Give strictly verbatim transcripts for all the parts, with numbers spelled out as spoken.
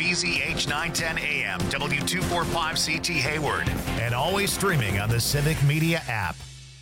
B Z H nine ten A M, W two forty-five C T Hayward, and always streaming on the Civic Media app.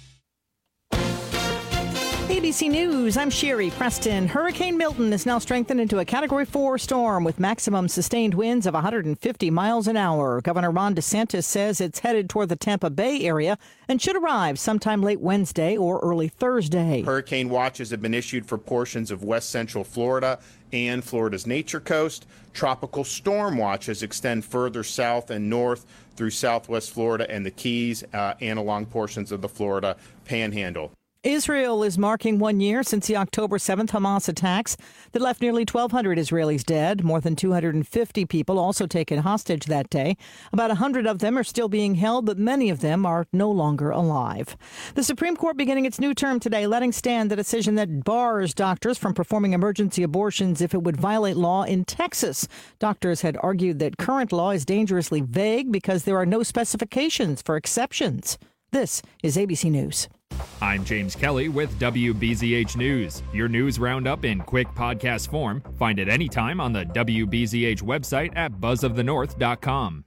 A B C News, I'm Sherry Preston. Hurricane Milton is now strengthened into a Category four storm with maximum sustained winds of one hundred fifty miles an hour. Governor Ron DeSantis says it's headed toward the Tampa Bay area and should arrive sometime late Wednesday or early Thursday. Hurricane watches have been issued for portions of west central Florida and Florida's Nature Coast. Tropical storm watches extend further south and north through southwest Florida and the Keys uh, and along portions of the Florida Panhandle. Israel is marking one year since the October seventh Hamas attacks that left nearly twelve hundred Israelis dead. More than two hundred fifty people also taken hostage that day. About one hundred of them are still being held, but many of them are no longer alive. The Supreme Court beginning its new term today, letting stand the decision that bars doctors from performing emergency abortions if it would violate law in Texas. Doctors had argued that current law is dangerously vague because there are no specifications for exceptions. This is A B C News. I'm James Kelly with W B Z H News. Your news roundup in quick podcast form. Find it anytime on the W B Z H website at buzz of the north dot com.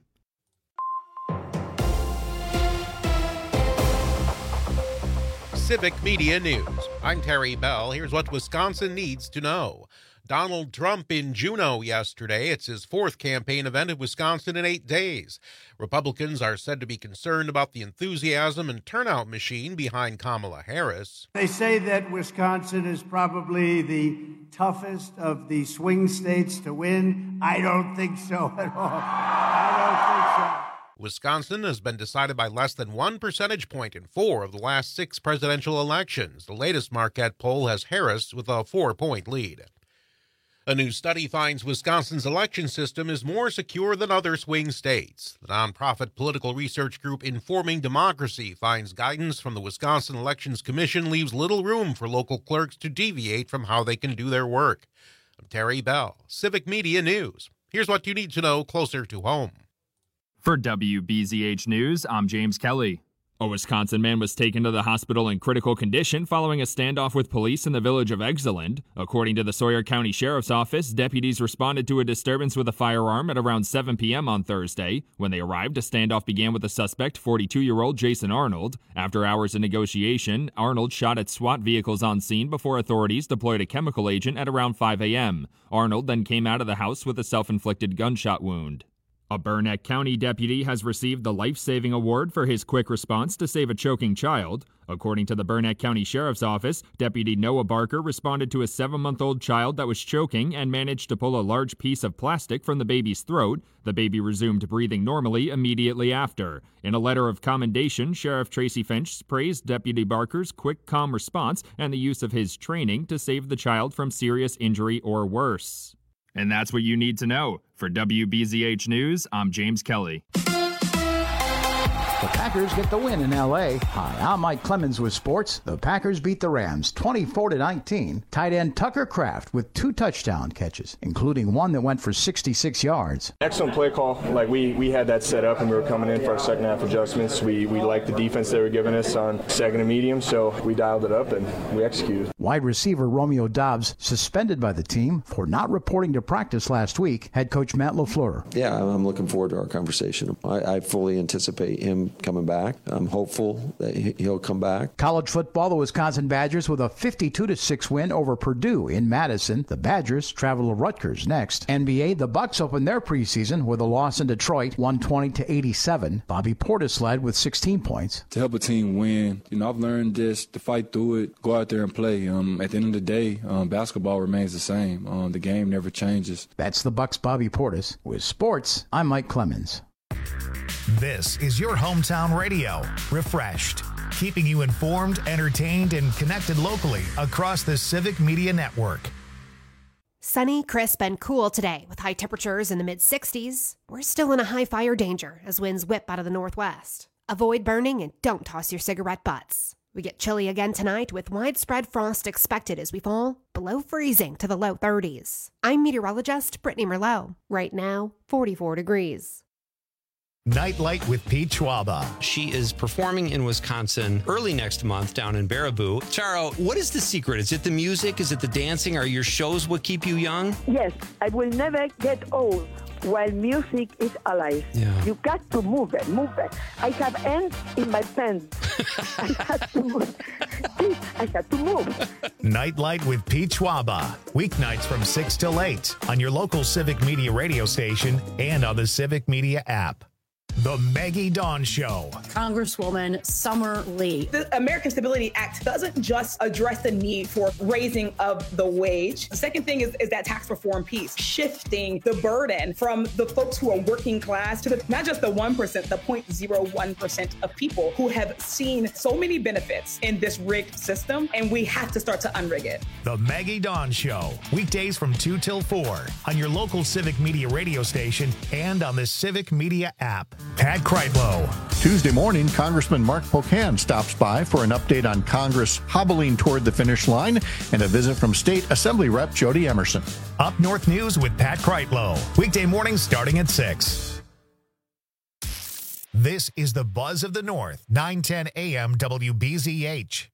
Civic Media News. I'm Terry Bell. Here's what Wisconsin needs to know. Donald Trump in Juneau yesterday. It's his fourth campaign event in Wisconsin in eight days. Republicans are said to be concerned about the enthusiasm and turnout machine behind Kamala Harris. They say that Wisconsin is probably the toughest of the swing states to win. I don't think so at all. I don't think so. Wisconsin has been decided by less than one percentage point in four of the last six presidential elections. The latest Marquette poll has Harris with a four-point lead. A new study finds Wisconsin's election system is more secure than other swing states. The nonprofit political research group Informing Democracy finds guidance from the Wisconsin Elections Commission leaves little room for local clerks to deviate from how they can do their work. I'm Terry Bell, Civic Media News. Here's what you need to know closer to home. For W B Z H News, I'm James Kelly. A Wisconsin man was taken to the hospital in critical condition following a standoff with police in the village of Exeland. According to the Sawyer County Sheriff's Office, deputies responded to a disturbance with a firearm at around seven p.m. on Thursday. When they arrived, a standoff began with the suspect, forty-two-year-old Jason Arnold. After hours of negotiation, Arnold shot at SWAT vehicles on scene before authorities deployed a chemical agent at around five a.m. Arnold then came out of the house with a self-inflicted gunshot wound. A Burnett County deputy has received the life-saving award for his quick response to save a choking child. According to the Burnett County Sheriff's Office, Deputy Noah Barker responded to a seven-month-old child that was choking and managed to pull a large piece of plastic from the baby's throat. The baby resumed breathing normally immediately after. In a letter of commendation, Sheriff Tracy Finch praised Deputy Barker's quick, calm response and the use of his training to save the child from serious injury or worse. And that's what you need to know. For W B Z H News, I'm James Kelly. The Packers get the win in L A. Hi, I'm Mike Clemens with sports. The Packers beat the Rams twenty-four to nineteen. Tight end Tucker Kraft with two touchdown catches, including one that went for sixty-six yards. Excellent play call. Like we we had that set up and we were coming in for our second half adjustments. We we liked the defense they were giving us on second and medium, so we dialed it up and we executed. Wide receiver Romeo Dobbs suspended by the team for not reporting to practice last week. Head coach Matt LaFleur. Yeah, I'm looking forward to our conversation. I, I fully anticipate him coming back. I'm hopeful that he'll come back. College football, the Wisconsin Badgers with a fifty-two to six win over Purdue in Madison. The Badgers travel to Rutgers next. N B A, the Bucks opened their preseason with a loss in Detroit, one twenty to eighty-seven. Bobby Portis led with sixteen points. To help a team win, you know, I've learned just to fight through it, go out there and play. Um, at the end of the day, um, basketball remains the same. Um, the game never changes. That's the Bucks' Bobby Portis. With sports, I'm Mike Clemens. This is your hometown radio, Refreshed, keeping you informed, entertained, and connected locally across the Civic Media Network. Sunny, crisp, and cool today with high temperatures in the mid sixties. We're still in a high fire danger as winds whip out of the northwest. Avoid burning and don't toss your cigarette butts. We get chilly again tonight with widespread frost expected as we fall below freezing to the low thirties. I'm meteorologist Brittany Merlot. Right now, forty-four degrees. Nightlight with Pete Schwaba. She is performing in Wisconsin early next month down in Baraboo. Charo, what is the secret? Is it the music? Is it the dancing? Are your shows what keep you young? Yes, I will never get old. while music is alive. Yeah. You got to move it, move it. I have ants in my pants. I had to move. I had to move. Nightlight with Pete Schwaba. Weeknights from six till eight on your local Civic Media radio station and on the Civic Media app. The Maggie Dawn Show. Congresswoman Summer Lee. The American Stability Act doesn't just address the need for raising of the wage. The second thing is, is that tax reform piece, shifting the burden from the folks who are working class to the, not just the one percent, the zero point zero one percent of people who have seen so many benefits in this rigged system, and we have to start to unrig it. The Maggie Dawn Show. Weekdays from two till four on your local Civic Media radio station and on the Civic Media app. Pat Kreitlow. Tuesday morning, Congressman Mark Pocan stops by for an update on Congress hobbling toward the finish line and a visit from State Assembly Rep Jody Emerson. Up North News with Pat Kreitlow. Weekday mornings starting at six. This is the Buzz of the North, nine ten A M W B Z H.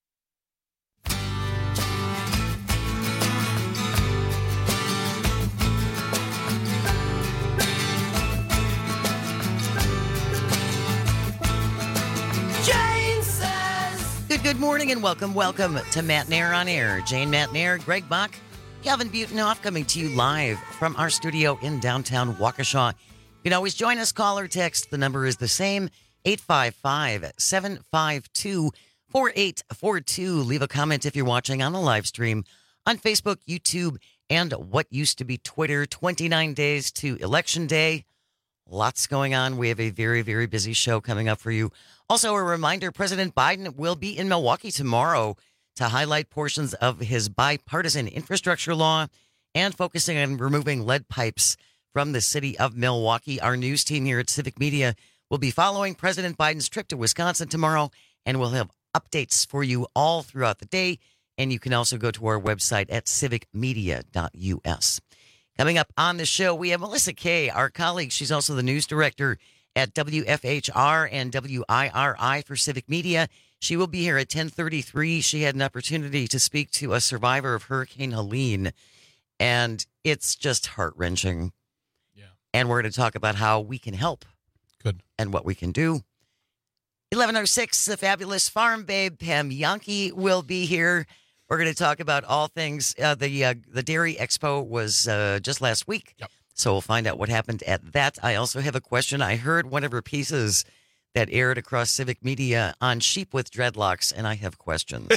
Good, good morning and welcome, welcome to Matt Nair on Air. Jane Matt Nair, Greg Bach, Calvin Butenhoff coming to you live from our studio in downtown Waukesha. You can always join us, call or text. The number is the same, eight five five, seven five two, four eight four two. Leave a comment if you're watching on the live stream on Facebook, YouTube, and what used to be Twitter. twenty-nine days to Election Day. Lots going on. We have a very, very busy show coming up for you. Also, a reminder, President Biden will be in Milwaukee tomorrow to highlight portions of his bipartisan infrastructure law and focusing on removing lead pipes from the city of Milwaukee. Our news team here at Civic Media will be following President Biden's trip to Wisconsin tomorrow, and we'll have updates for you all throughout the day. And you can also go to our website at civic media dot u s. Coming up on the show, we have Melissa Kay, our colleague. She's also the news director at W F H R and W I R I for Civic Media. She will be here at ten thirty-three. She had an opportunity to speak to a survivor of Hurricane Helene, and it's just heart-wrenching. Yeah. And we're going to talk about how we can help. Good. And what we can do. eleven oh six, the fabulous farm babe, Pam Yankee, will be here. We're going to talk about all things. Uh, the uh, the Dairy Expo was uh, just last week. Yep. So we'll find out what happened at that. I also have a question. I heard one of her pieces that aired across Civic Media on sheep with dreadlocks, and I have questions.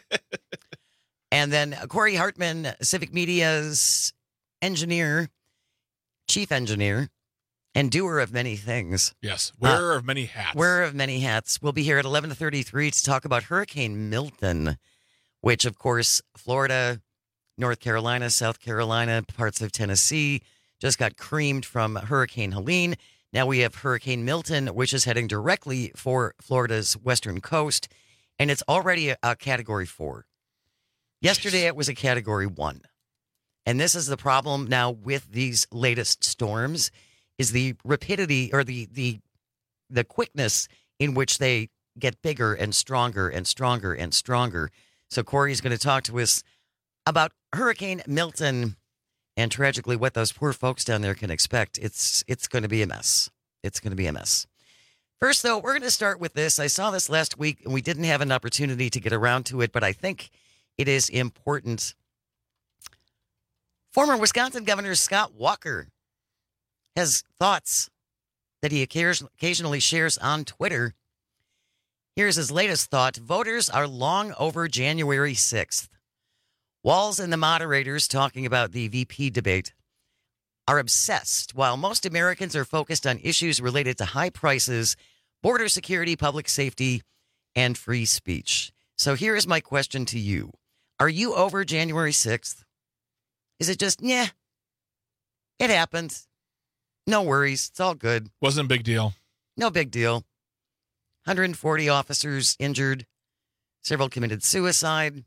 And then Corey Hartman, Civic Media's engineer, chief engineer, and doer of many things. Yes, wearer uh, of many hats. Wearer of many hats. We'll be here at eleven thirty-three to talk about Hurricane Milton, which, of course, Florida, North Carolina, South Carolina, parts of Tennessee, just got creamed from Hurricane Helene. Now we have Hurricane Milton, which is heading directly for Florida's western coast, and it's already a, a Category four. Yesterday, it was a Category one. And this is the problem now with these latest storms, is the rapidity or the the the quickness in which they get bigger and stronger and stronger and stronger. So Corey's going to talk to us about Hurricane Milton and tragically what those poor folks down there can expect. It's it's going to be a mess. It's going to be a mess. First, though, we're going to start with this. I saw this last week, and we didn't have an opportunity to get around to it, but I think it is important. Former Wisconsin Governor Scott Walker has thoughts that he occasionally shares on Twitter. Here's his latest thought. Voters are long over January sixth. Walz and the moderators talking about the V P debate are obsessed, while most Americans are focused on issues related to high prices, border security, public safety, and free speech. So here is my question to you. Are you over January sixth? Is it just, yeah, it happened. No worries. It's all good. Wasn't a big deal. No big deal. one hundred forty officers injured. Several committed suicide.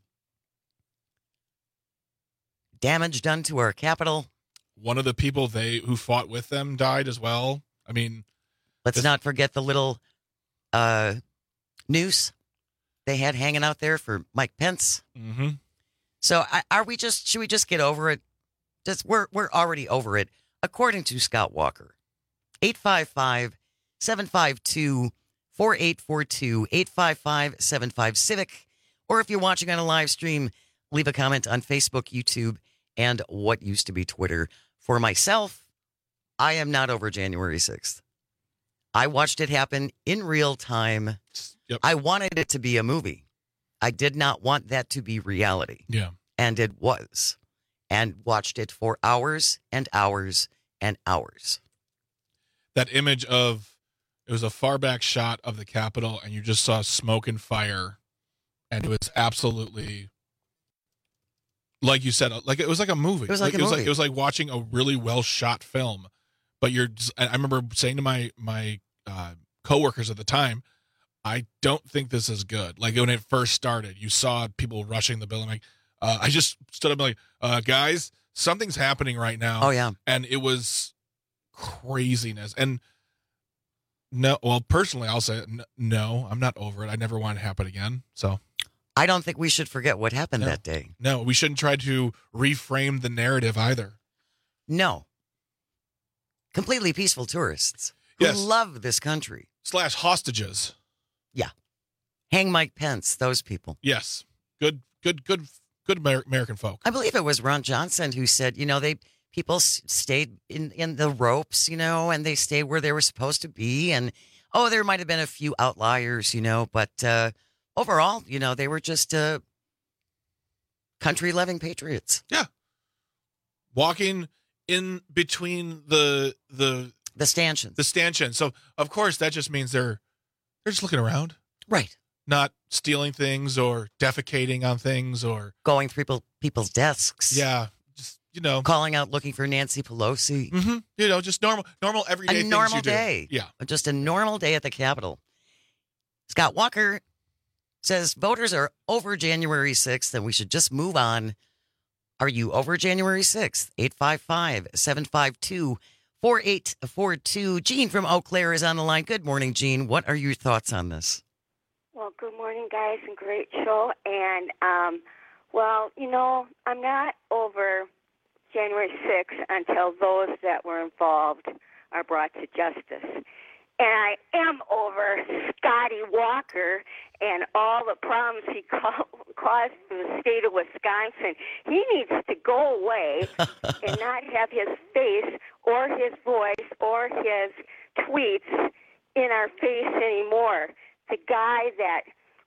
Damage done to our capital. One of the people they who fought with them died as well. I mean, let's this- not forget the little uh, noose they had hanging out there for Mike Pence. Mm-hmm. So I, are we just? Should we just get over it? Just we're we're already over it. according to Scott Walker. eight five five, seven five two, four eight four two, eight five five, seven five Civic. Or if you're watching on a live stream, leave a comment on Facebook, YouTube, and what used to be Twitter. For myself, I am not over January sixth. I watched it happen in real time. Yep. I wanted it to be a movie. I did not want that to be reality. Yeah. And it was. And watched it for hours and hours and hours. That image of, it was a far back shot of the Capitol, and you just saw smoke and fire, and it was absolutely, like you said, like it was like a movie. It was like, like a it was movie. like it was like watching a really well shot film. But you're, just, I remember saying to my my uh, coworkers at the time, I don't think this is good. Like when it first started, you saw people rushing the building. Like uh, I just stood up and like, uh, guys, something's happening right now. Oh yeah, and it was craziness. And no, well, personally, I'll say n- no. I'm not over it. I never want it to happen again. So I don't think we should forget what happened no. that day. No, we shouldn't try to reframe the narrative either. No. Completely peaceful tourists who Yes. love this country. Slash hostages. Yeah. Hang Mike Pence, those people. Yes. Good, good, good, good Amer- American folk. I believe it was Ron Johnson who said, you know, they people s- stayed in, in the ropes, you know, and they stayed where they were supposed to be. And, oh, there might have been a few outliers, you know, but uh, overall, you know, they were just uh, country-loving patriots. Yeah. Walking in between the the the stanchions. The stanchions. So of course that just means they're they're just looking around. Right. Not stealing things or defecating on things or going through people, people's desks. Yeah. Just, you know, calling out looking for Nancy Pelosi. Mm-hmm. You know, just normal normal everyday a things normal you do. day. Yeah. Just a normal day at the Capitol. Scott Walker says voters are over January sixth and we should just move on. Are you over January sixth? eight five five, seven five two, four eight four two. Jean from Eau Claire is on the line. Good morning, Jean. What are your thoughts on this? Well, good morning, guys, and great show. And, um, well, you know, I'm not over January sixth until those that were involved are brought to justice. And I am over Scotty Walker and all the problems he ca- caused in the state of Wisconsin. He needs to go away and not have his face or his voice or his tweets in our face anymore. The guy that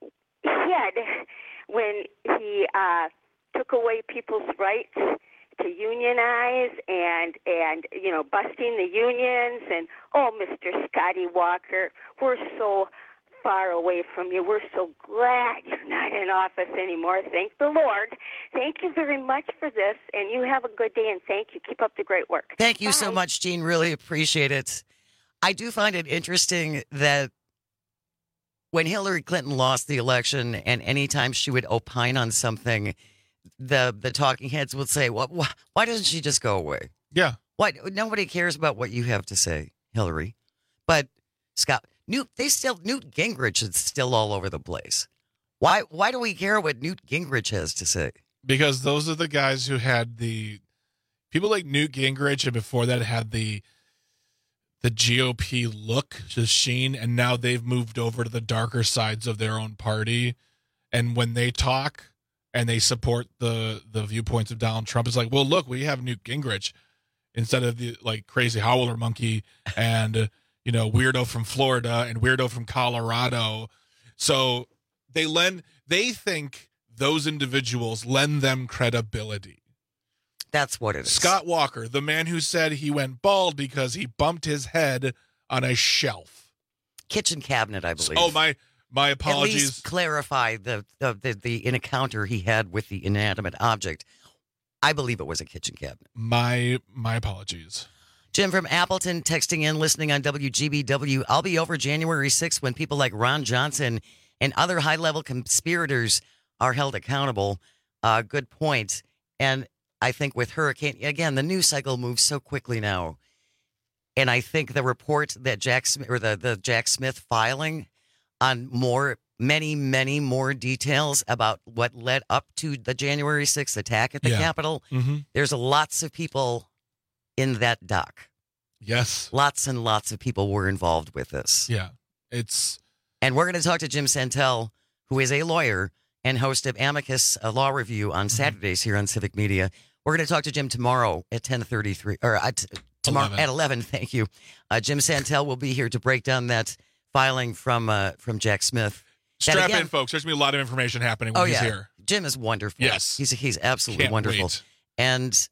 hid when he uh, took away people's rights to unionize and, and you know, busting the unions. And, oh, Mister Scotty Walker, we're so far away from you. We're so glad you're not in office anymore. Thank the Lord. Thank you very much for this, and you have a good day, and thank you. Keep up the great work. Thank you Bye. so much, Jean. Really appreciate it. I do find it interesting that when Hillary Clinton lost the election and anytime she would opine on something, the the talking heads would say, well, wh- why doesn't she just go away? Yeah. Why nobody cares about what you have to say, Hillary. But Scott, Newt, they still Newt Gingrich is still all over the place. Why why do we care what Newt Gingrich has to say? Because those are the guys who had the people like Newt Gingrich, and before that had the the G O P look, just sheen, and now they've moved over to the darker sides of their own party. And when they talk and they support the the viewpoints of Donald Trump, it's like, well, look, we have Newt Gingrich instead of the like crazy howler monkey and uh, you know, weirdo from Florida and weirdo from Colorado. So they lend they think those individuals lend them credibility. That's what it is. Scott Walker, the man who said he went bald because he bumped his head on a shelf. Kitchen cabinet, I believe. Oh, my my At apologies. least clarify the, the, the, the encounter he had with the inanimate object. I believe it was a kitchen cabinet. My my apologies. Jim from Appleton texting in, listening on W G B W. I'll be over January sixth when people like Ron Johnson and other high-level conspirators are held accountable. Uh, good point. And I think with Hurricane, again, the news cycle moves so quickly now. And I think the report that Jack Smith, or the, the Jack Smith filing on more, many, many more details about what led up to the January sixth attack at the Yeah. Capitol. Mm-hmm. There's lots of people in that dock. Yes. Lots and lots of people were involved with this. Yeah. It's. And we're going to talk to Jim Santel, who is a lawyer and host of Amicus a Law Review on Saturdays here on Civic Media. We're going to talk to Jim tomorrow at ten thirty-three, or at, tomorrow eleven. At eleven. Thank you. Uh, Jim Santel will be here to break down that filing from uh, from Jack Smith. Strap again, in, folks. There's going to be a lot of information happening when oh, he's yeah. here. Jim is wonderful. Yes. He's he's absolutely Can't wonderful. Wait. And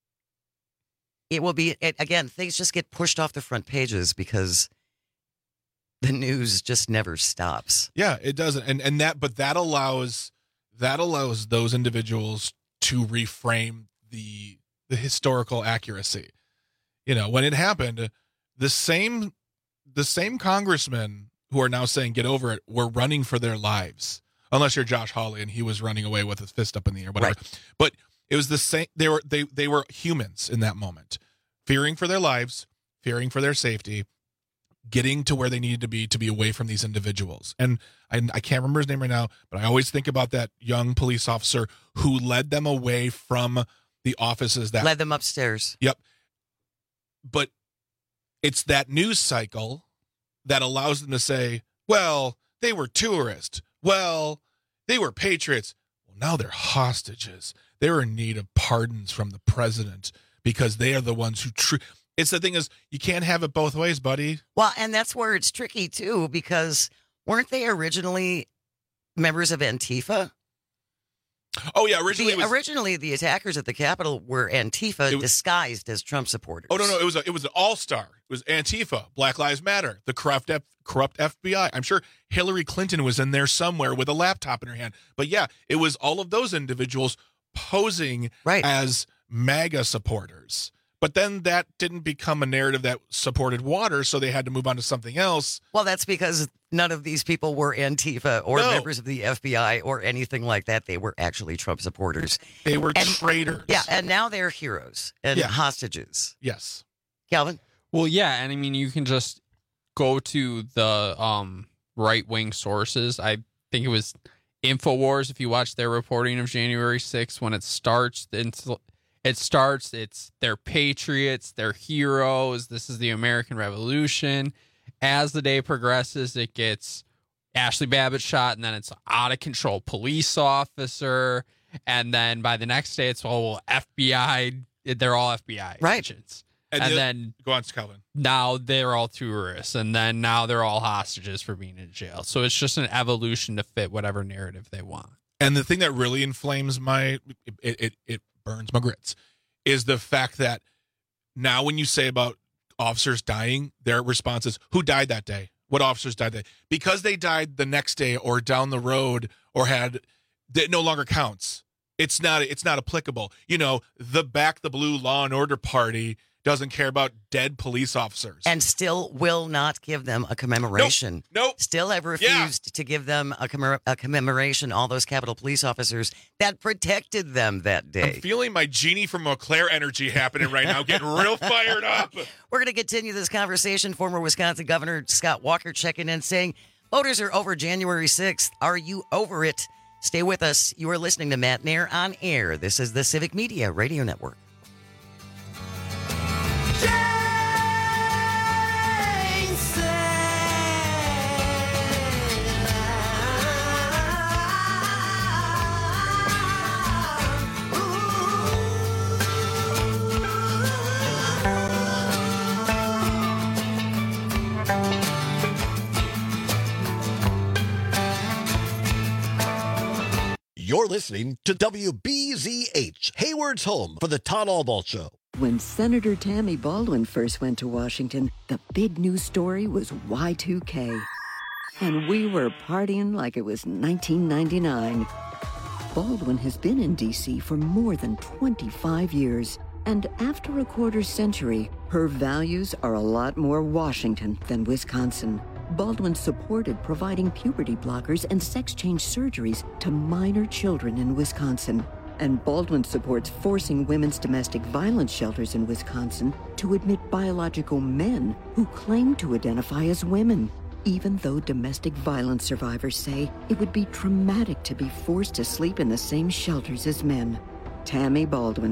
it will be, it, again, things just get pushed off the front pages because the news just never stops. Yeah, it doesn't. And and that, but that allows that allows those individuals to reframe the the historical accuracy. You know, when it happened, the same the same congressmen who are now saying get over it were running for their lives. Unless you're Josh Hawley and he was running away with his fist up in the air, whatever. Right. But it was the same. They were they they were humans in that moment, fearing for their lives, fearing for their safety, getting to where they needed to be to be away from these individuals. And I, I can't remember his name right now, but I always think about that young police officer who led them away from the offices that led them upstairs. Yep. But it's that news cycle that allows them to say, well, they were tourists. Well, they were patriots. Well, now they're hostages. They're in need of pardons from the president because they are the ones who... Tr- it's the thing is, you can't have it both ways, buddy. Well, and that's where it's tricky, too, because weren't they originally members of Antifa? Oh, yeah. Originally, the, it was, originally the attackers at the Capitol were Antifa was, disguised as Trump supporters. Oh, no, no. It was a, it was an all-star. It was Antifa, Black Lives Matter, the corrupt, F, corrupt F B I. I'm sure Hillary Clinton was in there somewhere with a laptop in her hand. But, yeah, it was all of those individuals posing right. as MAGA supporters. But then that didn't become a narrative that supported water, so they had to move on to something else. Well, that's because none of these people were Antifa or no. members of the F B I or anything like that. They were actually Trump supporters. They were and, traitors. Yeah, and now they're heroes and yeah. hostages. Yes. Calvin? Well, yeah, and I mean, you can just go to the um, right-wing sources. I think it was InfoWars, if you watch their reporting of January sixth, when it starts, it's... It starts, it's they're patriots, they're heroes, this is the American Revolution. As the day progresses, it gets Ashley Babbitt shot, and then it's out-of-control police officer, and then by the next day, it's, oh, well, F B I, they're all F B I right. agents. And, and the, then... Go on, Calvin. Now they're all tourists, and then now they're all hostages for being in jail. So it's just an evolution to fit whatever narrative they want. And the thing that really inflames my... It, it, it burns my grits, is the fact that now when you say about officers dying, their response is, who died that day? What officers died that day? Because they died the next day or down the road or had, that no longer counts. It's not, it's not applicable. You know, the Back the Blue Law and Order Party doesn't care about dead police officers. And still will not give them a commemoration. Nope. nope. Still have refused yeah. to give them a, commem- a commemoration, all those Capitol police officers that protected them that day. I'm feeling my Genie from Eau energy happening right now, getting real fired up. We're going to continue this conversation. Former Wisconsin Governor Scott Walker checking in saying, voters are over January sixth. Are you over it? Stay with us. You are listening to Matt Nair on Air. This is the Civic Media Radio Network. You're listening to W B Z H, Hayward's home for the Todd Albaugh Show. When Senator Tammy Baldwin first went to Washington, the big news story was Y two K. And we were partying like it was nineteen ninety-nine. Baldwin has been in D C for more than twenty-five years. And after a quarter century, her values are a lot more Washington than Wisconsin. Baldwin supported providing puberty blockers and sex change surgeries to minor children in Wisconsin. And Baldwin supports forcing women's domestic violence shelters in Wisconsin to admit biological men who claim to identify as women, even though domestic violence survivors say it would be traumatic to be forced to sleep in the same shelters as men. Tammy Baldwin.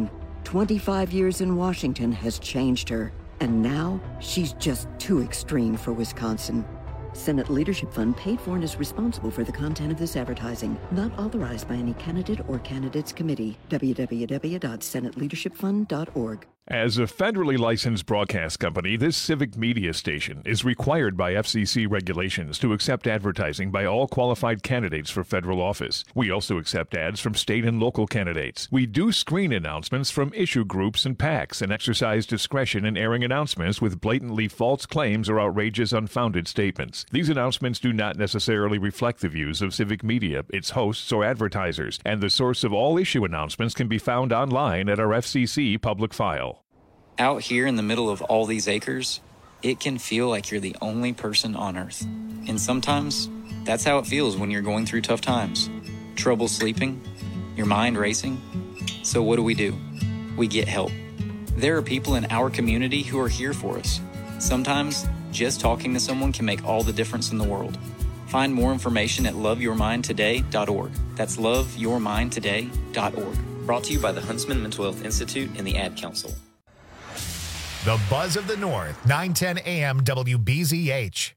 twenty-five years in Washington has changed her, and now she's just too extreme for Wisconsin. Senate Leadership Fund paid for and is responsible for the content of this advertising. Not authorized by any candidate or candidates committee. w w w dot senate leadership fund dot org. As a federally licensed broadcast company, this civic media station is required by F C C regulations to accept advertising by all qualified candidates for federal office. We also accept ads from state and local candidates. We do screen announcements from issue groups and PACs and exercise discretion in airing announcements with blatantly false claims or outrageous, unfounded statements. These announcements do not necessarily reflect the views of civic media, its hosts, or advertisers, and the source of all issue announcements can be found online at our F C C public file. Out here in the middle of all these acres, it can feel like you're the only person on Earth. And sometimes, that's how it feels when you're going through tough times. Trouble sleeping, your mind racing. So what do we do? We get help. There are people in our community who are here for us. Sometimes, just talking to someone can make all the difference in the world. Find more information at love your mind today dot org. That's love your mind today dot org. Brought to you by the Huntsman Mental Health Institute and the Ad Council. The Buzz of the North, nine ten A M W B Z H.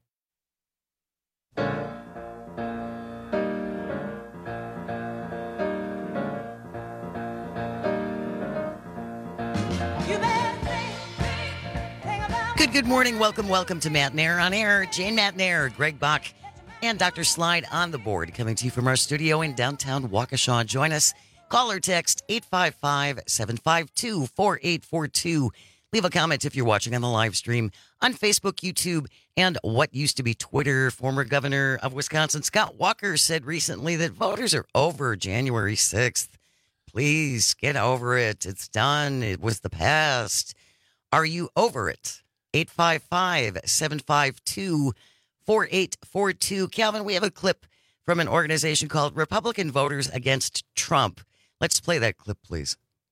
Good, good morning. Welcome, welcome to Matt Nair on Air. Jane Matt Nair, Greg Bach, and Doctor Slide on the board, coming to you from our studio in downtown Waukesha. Join us. Call or text eight five five, seven five two, four eight four two. Leave a comment if you're watching on the live stream on Facebook, YouTube, and what used to be Twitter. Former governor of Wisconsin, Scott Walker, said recently that voters are over January sixth. Please get over it. It's done. It was the past. Are you over it? eight five five, seven five two, four eight four two. Calvin, we have a clip from an organization called Republican Voters Against Trump. Let's play that clip, please.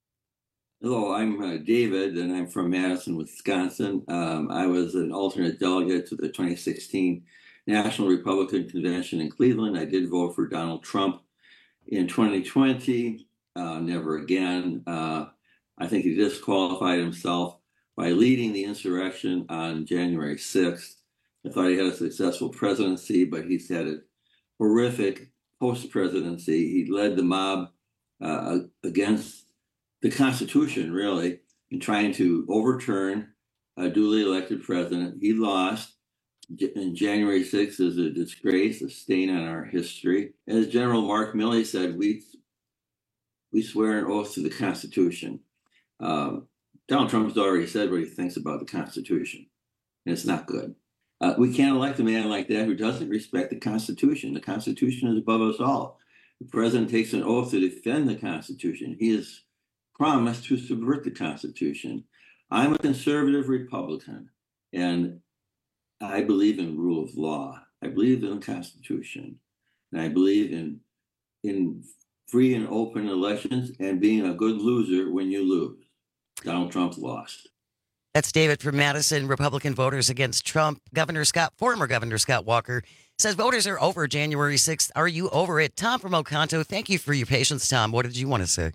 Hello, I'm uh, David, and I'm from Madison, Wisconsin. Um, I was an alternate delegate to the twenty sixteen National Republican Convention in Cleveland. I did vote for Donald Trump in twenty twenty. Uh, never again. Uh, I think he disqualified himself by leading the insurrection on January sixth. I thought he had a successful presidency, but he's had a horrific post-presidency. He led the mob uh, against the Constitution, really, in trying to overturn a duly elected president. He lost. And January sixth is a disgrace, a stain on our history. As General Mark Milley said, we we swear an oath to the Constitution. Um, Donald Trump's already said what he thinks about the Constitution, and it's not good. Uh, we can't elect a man like that who doesn't respect the Constitution. The Constitution is above us all. The president takes an oath to defend the Constitution. He has promised to subvert the Constitution. I'm a conservative Republican, and I believe in rule of law. I believe in the Constitution, and I believe in in free and open elections and being a good loser when you lose. Donald Trump lost. That's David from Madison, Republican Voters Against Trump. Governor Scott, former Governor Scott Walker, says voters are over January sixth. Are you over it? Tom from Oconto, thank you for your patience, Tom. What did you want to say?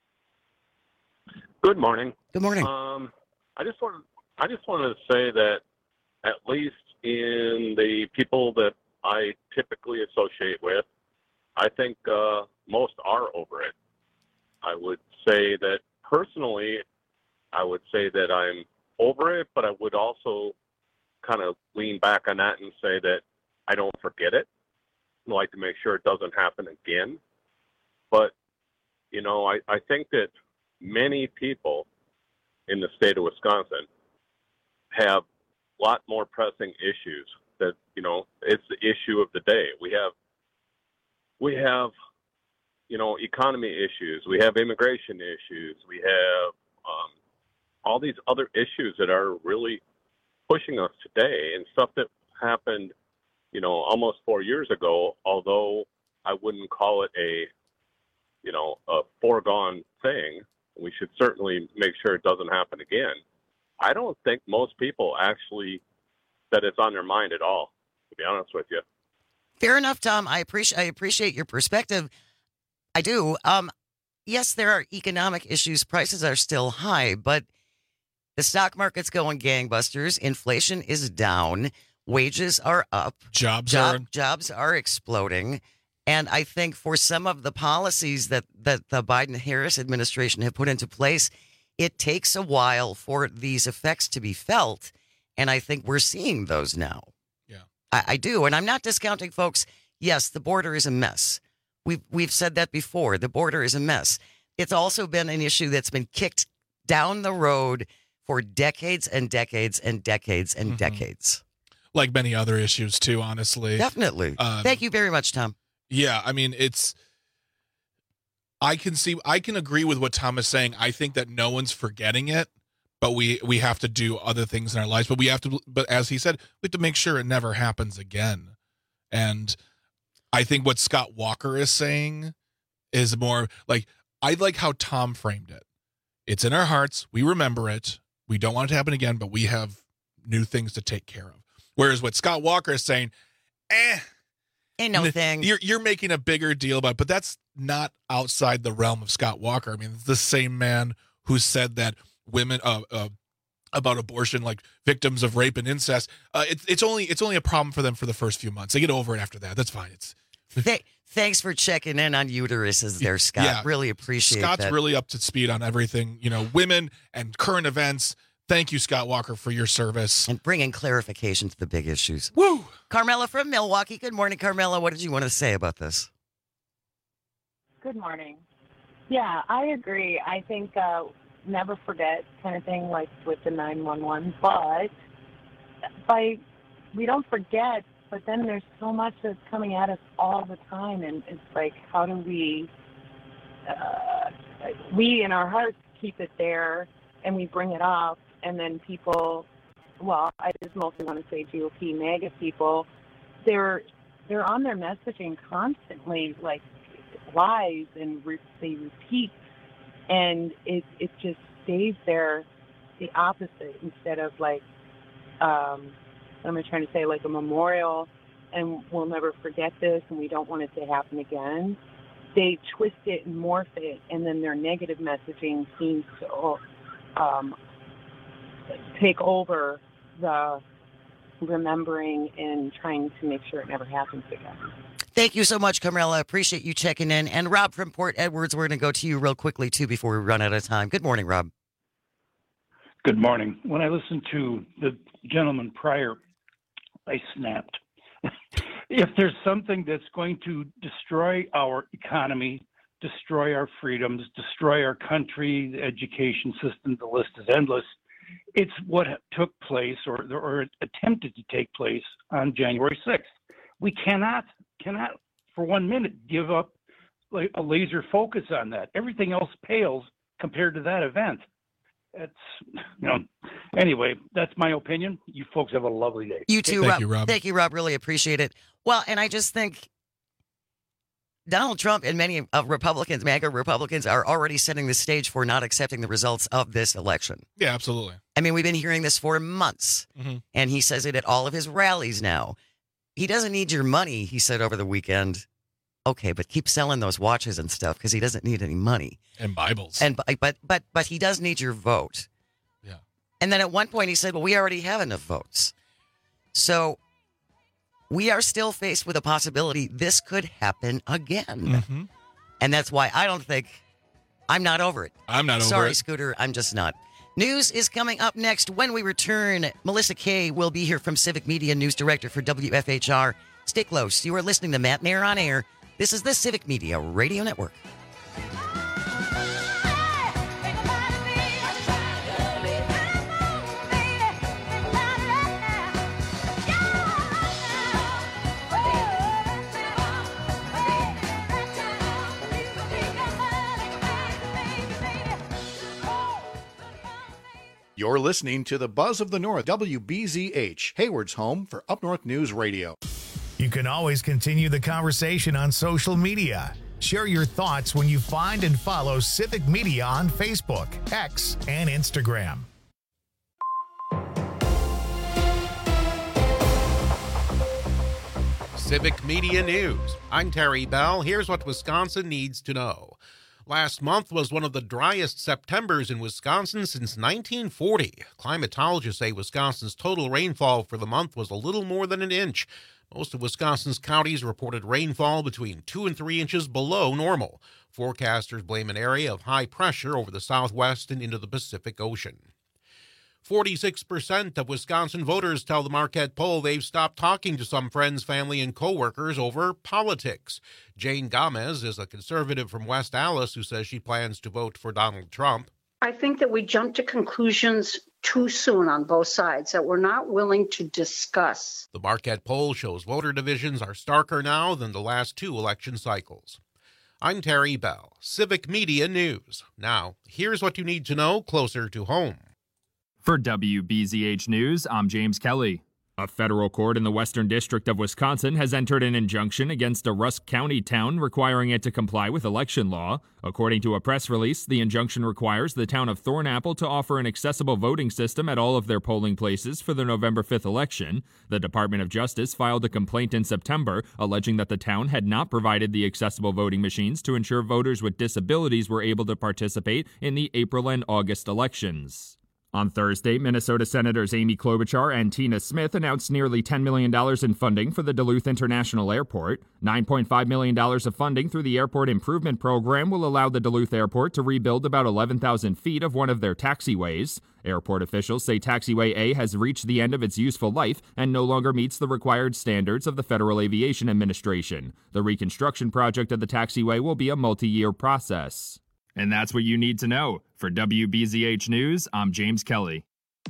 Good morning. Good morning. Um, I just want I just wanted to say that at least in the people that I typically associate with, I think uh, most are over it. I would say that personally, I would say that I'm over it, but I would also kind of lean back on that and say that I don't forget it. I like to make sure it doesn't happen again. But, you know, I, I think that many people in the state of Wisconsin have a lot more pressing issues that, you know, it's the issue of the day. We have, we have, you know, economy issues. We have immigration issues. We have um, all these other issues that are really pushing us today, and stuff that happened, you know, almost four years ago, although I wouldn't call it a, you know, a foregone thing. We should certainly make sure it doesn't happen again. I don't think most people actually that it's on their mind at all, to be honest with you. Fair enough, Tom. I appreciate I appreciate your perspective. I do. Um, yes, there are economic issues. Prices are still high, but the stock market's going gangbusters. Inflation is down. Wages are up. Jobs Job, are jobs are exploding. And I think for some of the policies that, that the Biden-Harris administration have put into place, it takes a while for these effects to be felt. And I think we're seeing those now. Yeah, I, I do. And I'm not discounting, folks. Yes, the border is a mess. We've, we've said that before. The border is a mess. It's also been an issue that's been kicked down the road for decades and decades and decades and mm-hmm. decades. Like many other issues, too, honestly. Definitely. Um, Thank you very much, Tom. Yeah, I mean, it's, I can see, I can agree with what Tom is saying. I think that no one's forgetting it, but we, we have to do other things in our lives. But we have to, but as he said, we have to make sure it never happens again. And I think what Scott Walker is saying is more like, I like how Tom framed it. It's in our hearts. We remember it. We don't want it to happen again, but we have new things to take care of. Whereas what Scott Walker is saying, eh, ain't no thing. You're you're making a bigger deal about it, but that's not outside the realm of Scott Walker. I mean, it's the same man who said that women uh, uh, about abortion, like victims of rape and incest, uh, it's it's only it's only a problem for them for the first few months. They get over it after that. That's fine. It's Th- thanks for checking in on uteruses there, Scott. Yeah. Really appreciate Scott's that. really up to speed on everything, you know, women and current events. Thank you, Scott Walker, for your service. And bringing clarification to the big issues. Woo! Carmela from Milwaukee. Good morning, Carmela. What did you want to say about this? Good morning. Yeah, I agree. I think uh, never forget kind of thing, like with the nine one one. But by we don't forget, but then there's so much that's coming at us all the time. And it's like, how do we, uh, we in our hearts keep it there and we bring it up. And then people, well, I just mostly want to say G O P, MAGA people, they're they're on their messaging constantly, like lies, and re- they repeat, and it it just stays there, the opposite, instead of like, um, what am I trying to say, like a memorial, and we'll never forget this, and we don't want it to happen again. They twist it and morph it, and then their negative messaging seems to um, take over the remembering and trying to make sure it never happens again. Thank you so much, Carmela. Appreciate you checking in. And Rob from Port Edwards, we're going to go to you real quickly, too, before we run out of time. Good morning, Rob. Good morning. When I listened to the gentleman prior, I snapped. If there's something that's going to destroy our economy, destroy our freedoms, destroy our country, the education system, the list is endless, it's what took place or, or attempted to take place on January sixth. We cannot, cannot for one minute give up like a laser focus on that. Everything else pales compared to that event. It's, you know, anyway, that's my opinion. You folks have a lovely day. You too, Thank Rob. you, Rob. Thank you, Rob. Really appreciate it. Well, and I just think Donald Trump and many of Republicans, MAGA Republicans, are already setting the stage for not accepting the results of this election. Yeah, absolutely. I mean, we've been hearing this for months, mm-hmm. and he says it at all of his rallies now. He doesn't need your money, he said over the weekend. Okay, but keep selling those watches and stuff because he doesn't need any money. And Bibles. And but but but he does need your vote. Yeah. And then at one point he said, well, we already have enough votes. So we are still faced with a possibility this could happen again. Mm-hmm. And that's why I don't think, I'm not over it. I'm not over Sorry, it. Scooter, I'm just not. News is coming up next. When we return, Melissa Kay will be here from Civic Media, News Director for W F H R. Stay close. You are listening to Matt Nair on Air. This is the Civic Media Radio Network. You're listening to the Buzz of the North, W B Z H, Hayward's home for Up North News Radio. You can always continue the conversation on social media. Share your thoughts when you find and follow Civic Media on Facebook, X, and Instagram. Civic Media News. I'm Terry Bell. Here's what Wisconsin needs to know. Last month was one of the driest Septembers in Wisconsin since nineteen forty. Climatologists say Wisconsin's total rainfall for the month was a little more than an inch. Most of Wisconsin's counties reported rainfall between two and three inches below normal. Forecasters blame an area of high pressure over the southwest and into the Pacific Ocean. forty-six percent of Wisconsin voters tell the Marquette poll they've stopped talking to some friends, family, and coworkers over politics. Jane Gomez is a conservative from West Allis who says she plans to vote for Donald Trump. I think that we jump to conclusions too soon on both sides, that we're not willing to discuss. The Marquette poll shows voter divisions are starker now than the last two election cycles. I'm Terry Bell, Civic Media News. Now, here's what you need to know closer to home. For W B Z H News, I'm James Kelly. A federal court in the Western District of Wisconsin has entered an injunction against a Rusk County town requiring it to comply with election law. According to a press release, the injunction requires the town of Thornapple to offer an accessible voting system at all of their polling places for the November fifth election. The Department of Justice filed a complaint in September alleging that the town had not provided the accessible voting machines to ensure voters with disabilities were able to participate in the April and August elections. On Thursday, Minnesota Senators Amy Klobuchar and Tina Smith announced nearly ten million dollars in funding for the Duluth International Airport. nine point five million dollars of funding through the Airport Improvement Program will allow the Duluth Airport to rebuild about eleven thousand feet of one of their taxiways. Airport officials say Taxiway A has reached the end of its useful life and no longer meets the required standards of the Federal Aviation Administration. The reconstruction project of the taxiway will be a multi-year process. And that's what you need to know. For W B Z H News, I'm James Kelly.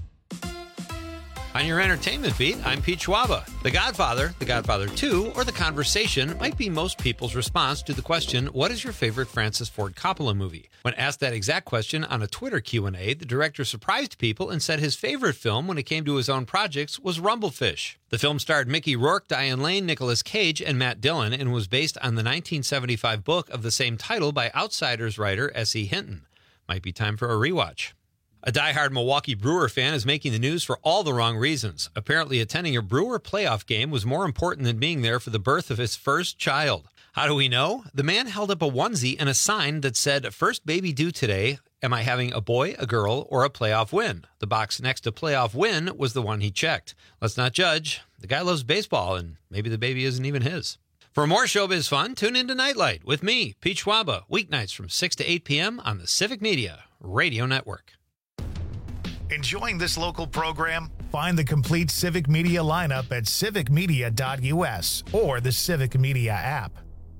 On your entertainment beat, I'm Pete Schwaba. The Godfather, The Godfather two, or The Conversation might be most people's response to the question, what is your favorite Francis Ford Coppola movie? When asked that exact question on a Twitter Q and A, the director surprised people and said his favorite film when it came to his own projects was Rumblefish. The film starred Mickey Rourke, Diane Lane, Nicolas Cage, and Matt Dillon and was based on the nineteen seventy-five book of the same title by Outsiders writer S E Hinton. Might be time for a rewatch. A diehard Milwaukee Brewer fan is making the news for all the wrong reasons. Apparently, attending a Brewer playoff game was more important than being there for the birth of his first child. How do we know? The man held up a onesie and a sign that said, "First baby due today. Am I having a boy, a girl, or a playoff win?" The box next to playoff win was the one he checked. Let's not judge. The guy loves baseball, and maybe the baby isn't even his. For more showbiz fun, tune into Nightlight with me, Pete Schwaba, weeknights from six to eight p.m. on the Civic Media Radio Network. Enjoying this local program? Find the complete Civic Media lineup at civic media dot u s or the Civic Media app.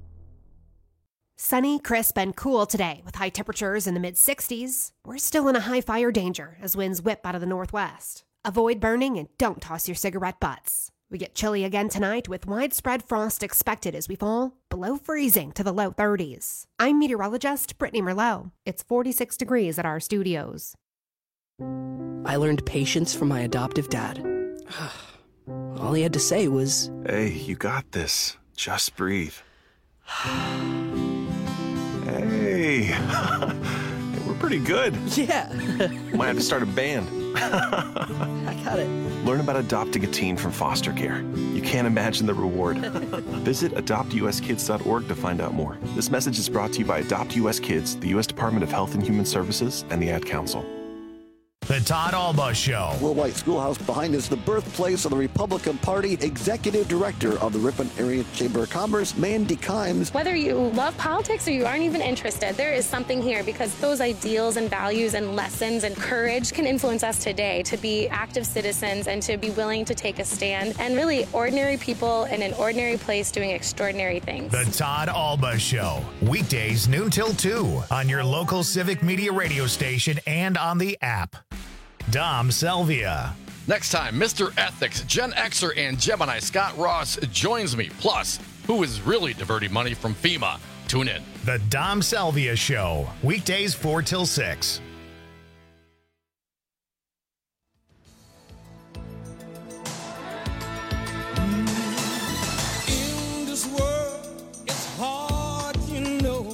Sunny, crisp, and cool today with high temperatures in the mid sixties. We're still in a high fire danger as winds whip out of the northwest. Avoid burning and don't toss your cigarette butts. We get chilly again tonight with widespread frost expected as we fall below freezing to the low thirties. I'm meteorologist Brittany Merlot. It's forty-six degrees at our studios. I learned patience from my adoptive dad. All he had to say was, "Hey, you got this. Just breathe." Hey, we're pretty good. Yeah. Might have to start a band. I got it. Learn about adopting a teen from foster care. You can't imagine the reward. Visit adopt u s kids dot org to find out more. This message is brought to you by Adopt U S Kids, the U S Department of Health and Human Services, and the Ad Council. The Todd Alba Show. Worldwide Schoolhouse behind is the birthplace of the Republican Party Executive Director of the Ripon Area Chamber of Commerce, Mandy Kimes. Whether you love politics or you aren't even interested, there is something here because those ideals and values and lessons and courage can influence us today to be active citizens and to be willing to take a stand and really ordinary people in an ordinary place doing extraordinary things. The Todd Alba Show. Weekdays noon till two on your local Civic Media radio station and on the app. Dom Selvia. Next time, Mister Ethics, Gen Xer, and Gemini Scott Ross joins me. Plus, who is really diverting money from FEMA? Tune in. The Dom Selvia Show. Weekdays four till six. In this world, it's hard, you know.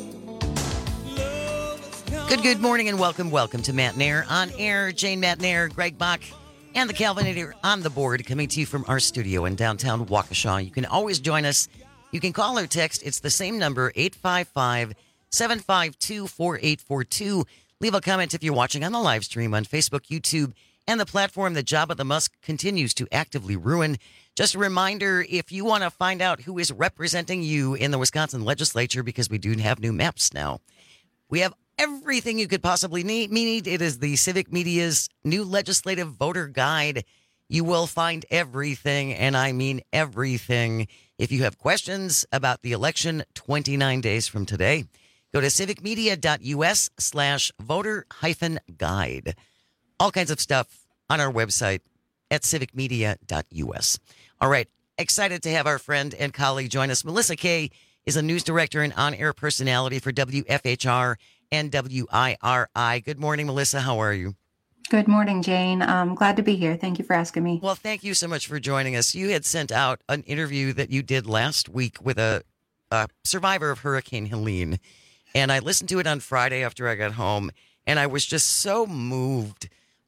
Good, good morning and welcome, welcome to Matt Nair on air. Jane Matt Nair, Greg Bach, and the Calvinator on the board, coming to you from our studio in downtown Waukesha. You can always join us. You can call or text. It's the same number, eight five five, seven five two, four eight four two. Leave a comment if you're watching on the live stream on Facebook, YouTube, and the platform that Jabba the Musk continues to actively ruin. Just a reminder, if you want to find out who is representing you in the Wisconsin legislature, because we do have new maps now, we have everything you could possibly need. need. It is the Civic Media's new legislative voter guide. You will find everything, and I mean everything. If you have questions about the election twenty-nine days from today, go to civicmedia.us slash voter hyphen guide. All kinds of stuff on our website at civicmedia.us. All right. Excited to have our friend and colleague join us. Melissa Kay is a news director and on-air personality for W F H R and W I R I. Good morning, Melissa. How are you? Good morning, Jane. I'm glad to be here. Thank you for asking me. Well, thank you so much for joining us. You had sent out an interview that you did last week with a, a survivor of Hurricane Helene, and I listened to it on Friday after I got home, and I was just so moved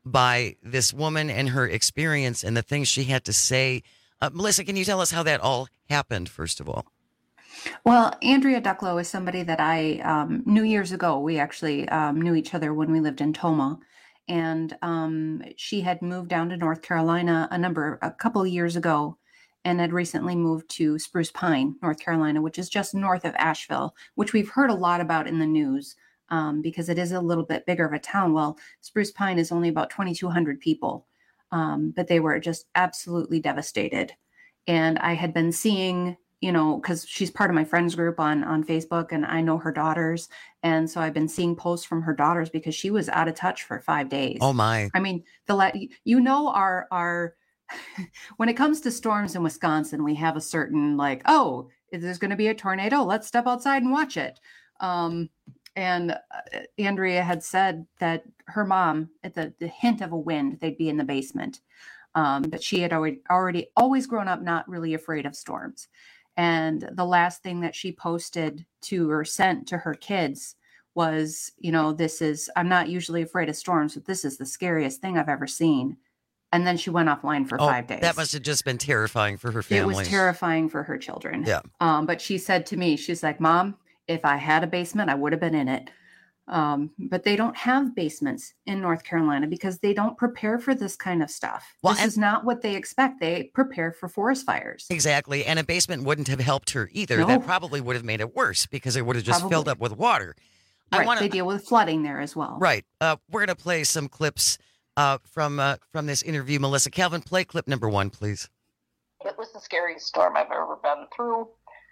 by this woman and her experience and the things she had to say. Uh, Melissa, can you tell us how that all happened, first of all? Well, Andrea Ducklow is somebody that I um, knew years ago. We actually um, knew each other when we lived in Toma. And um, she had moved down to North Carolina a number, a couple of years ago, and had recently moved to Spruce Pine, North Carolina, which is just north of Asheville, which we've heard a lot about in the news um, because it is a little bit bigger of a town. Well, Spruce Pine is only about twenty-two hundred people, um, but they were just absolutely devastated. And I had been seeing, you know, because she's part of my friends group on, on Facebook, and I know her daughters. And so I've been seeing posts from her daughters because she was out of touch for five days. Oh, my. I mean, the la- you know, our, our when it comes to storms in Wisconsin, we have a certain like, oh, if there's going to be a tornado, let's step outside and watch it. Um, and uh, Andrea had said that her mom, at the, the hint of a wind, they'd be in the basement. Um, but she had already, already always grown up not really afraid of storms. And the last thing that she posted to or sent to her kids was, you know, this is, I'm not usually afraid of storms, but this is the scariest thing I've ever seen. And then she went offline for oh, five days. That must have just been terrifying for her family. It was terrifying for her children. Yeah. Um, but she said to me, she's like, Mom, if I had a basement, I would have been in it. Um, but they don't have basements in North Carolina because they don't prepare for this kind of stuff. Well, this is not what they expect. They prepare for forest fires. Exactly. And a basement wouldn't have helped her either. No. That probably would have made it worse because it would have just Probably. filled up with water. Right. I wanna, They deal with flooding there as well. Right. Uh, we're going to play some clips uh, from uh, from this interview. Melissa, Calvin, play clip number one, please. It was the scariest storm I've ever been through.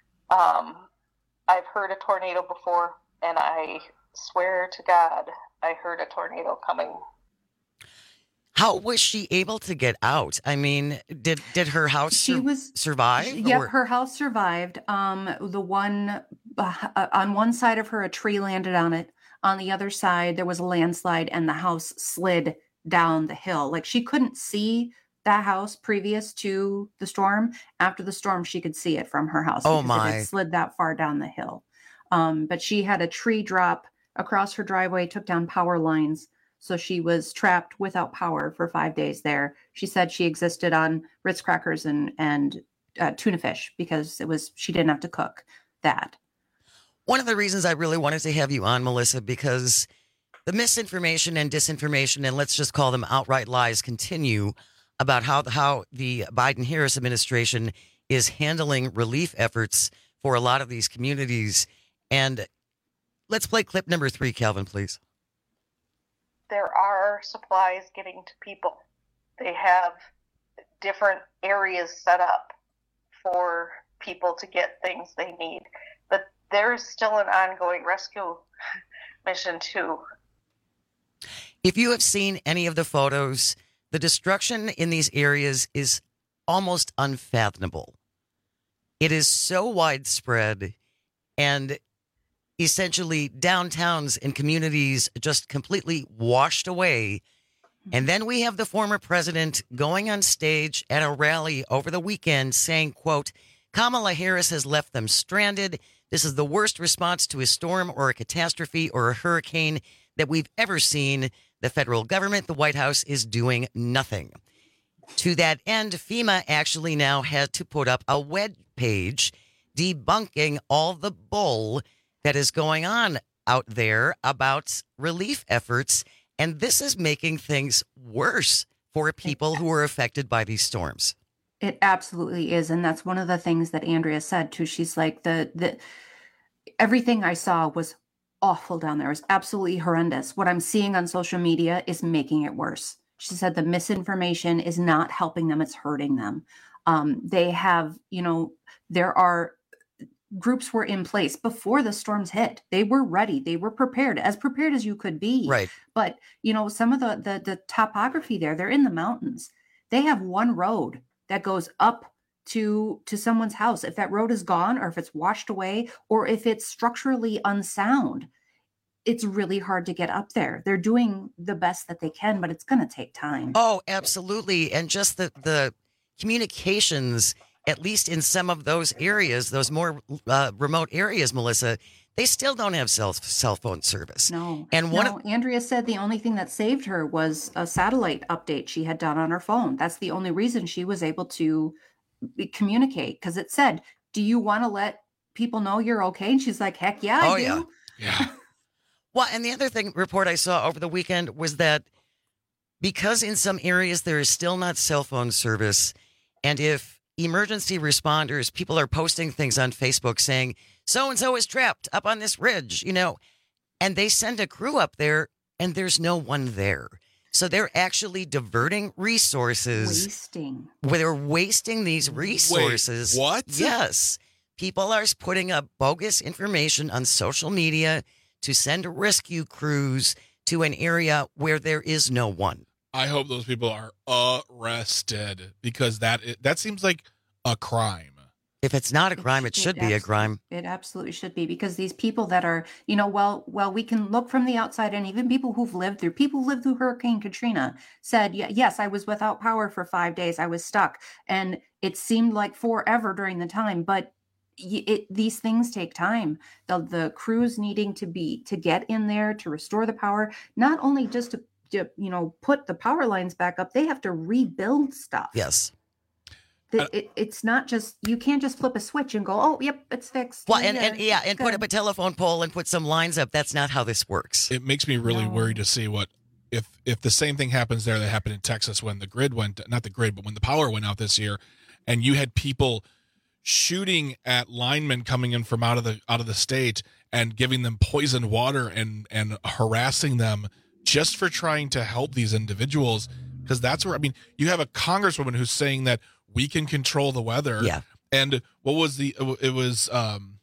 Um, I've heard a tornado before, and I swear to God, I heard a tornado coming. How was she able to get out? I mean, did did her house She sur- was survive? Yep, or- her house survived. Um, the one uh, on one side of her, a tree landed on it. On the other side, there was a landslide, and the house slid down the hill. Like she couldn't see that house previous to the storm. After the storm, she could see it from her house. Oh, because my. It had slid that far down the hill. Um, but she had a tree drop across her driveway, took down power lines. So she was trapped without power for five days there. She said she existed on Ritz crackers and, and uh, tuna fish because it was, she didn't have to cook that. One of the reasons I really wanted to have you on, Melissa, because the misinformation and disinformation, and let's just call them outright lies, continue about how, how the Biden-Harris administration is handling relief efforts for a lot of these communities. And let's play clip number three, Calvin, please. There are supplies getting to people. They have different areas set up for people to get things they need. But there is still an ongoing rescue mission, too. If you have seen any of the photos, the destruction in these areas is almost unfathomable. It is so widespread, and essentially downtowns and communities just completely washed away. And then we have the former president going on stage at a rally over the weekend saying, quote, Kamala Harris has left them stranded. This is the worst response to a storm or a catastrophe or a hurricane that we've ever seen. The federal government, the White House, is doing nothing. To that end, FEMA actually now had to put up a web page debunking all the bull that is going on out there about relief efforts. And this is making things worse for people who are affected by these storms. It absolutely is. And that's one of the things that Andrea said too. She's like, the, the, everything I saw was awful down there. It was absolutely horrendous. What I'm seeing on social media is making it worse. She said the misinformation is not helping them. It's hurting them. Um, they have, you know, there are groups were in place before the storms hit. They were ready. They were prepared, as prepared as you could be. Right. But, you know, some of the, the, the topography there, they're in the mountains. They have one road that goes up to, to someone's house. If that road is gone, or if it's washed away, or if it's structurally unsound, it's really hard to get up there. They're doing the best that they can, but it's going to take time. Oh, absolutely. And just the, the communications, at least in some of those areas, those more uh, remote areas, Melissa, they still don't have cell, cell phone service. No. And one no, of, Andrea said the only thing that saved her was a satellite update she had done on her phone. That's the only reason she was able to communicate, because it said, do you want to let people know you're okay? And she's like, heck yeah, I oh, do. Yeah. yeah. Well, and the other thing report I saw over the weekend was that because in some areas there is still not cell phone service, and if emergency responders, people are posting things on Facebook saying, so-and-so is trapped up on this ridge, you know, and they send a crew up there and there's no one there. So they're actually diverting resources. Wasting. Where they're wasting these resources. Wait, what? Yes. People are putting up bogus information on social media to send rescue crews to an area where there is no one. I hope those people are arrested, because that that seems like a crime. If it's not a crime, it should It be a abs- crime. It absolutely should be, because these people that are, you know, well, well, we can look from the outside, and even people who've lived through, people who lived through Hurricane Katrina said, yeah, yes, I was without power for five days. I was stuck, and it seemed like forever during the time, but y- it, these things take time. The, the crews needing to be, to get in there, to restore the power, not only just to, to, you know, put the power lines back up, they have to rebuild stuff. Yes. It, it, it's not just, you can't just flip a switch and go, oh, yep, it's fixed. Well, and, and yeah, it's and put good. up a telephone pole and put some lines up. That's not how this works. It makes me really No. worried to see what if if the same thing happens there that happened in Texas when the grid went, not the grid, but when the power went out this year, and you had people shooting at linemen coming in from out of the out of the state and giving them poisoned water and and harassing them just for trying to help these individuals. Because that's where, I mean, you have a congresswoman who's saying that we can control the weather. Yeah. And what was the, it was, um,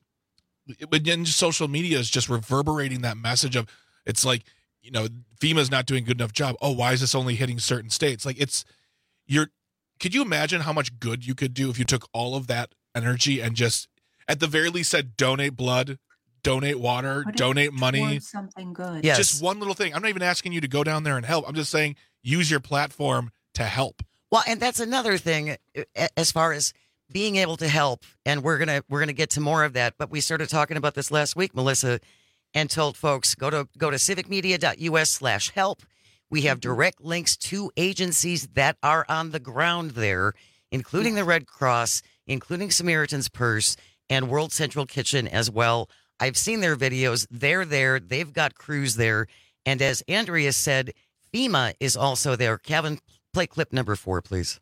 it, in social media is just reverberating that message of, it's like, you know, FEMA's not doing a good enough job. Oh, why is this only hitting certain states? Like, it's, you're, could you imagine how much good you could do if you took all of that energy and just, at the very least, said donate blood, donate water, Put it donate money. towards something good. Yes. Just one little thing. I'm not even asking you to go down there and help. I'm just saying use your platform to help. Well, and that's another thing as far as being able to help, and we're gonna we're gonna get to more of that. But we started talking about this last week, Melissa, and told folks go to go to civicmedia.us slash help. We have direct links to agencies that are on the ground there, including the Red Cross, including Samaritan's Purse, and World Central Kitchen as well. I've seen their videos. They're there. They've got crews there. And as Andrea said, FEMA is also there. Kevin, play clip number four, please.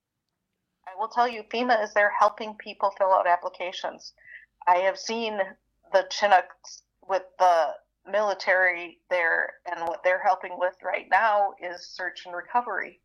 I will tell you, FEMA is there helping people fill out applications. I have seen the Chinooks with the military there, and what they're helping with right now is search and recovery.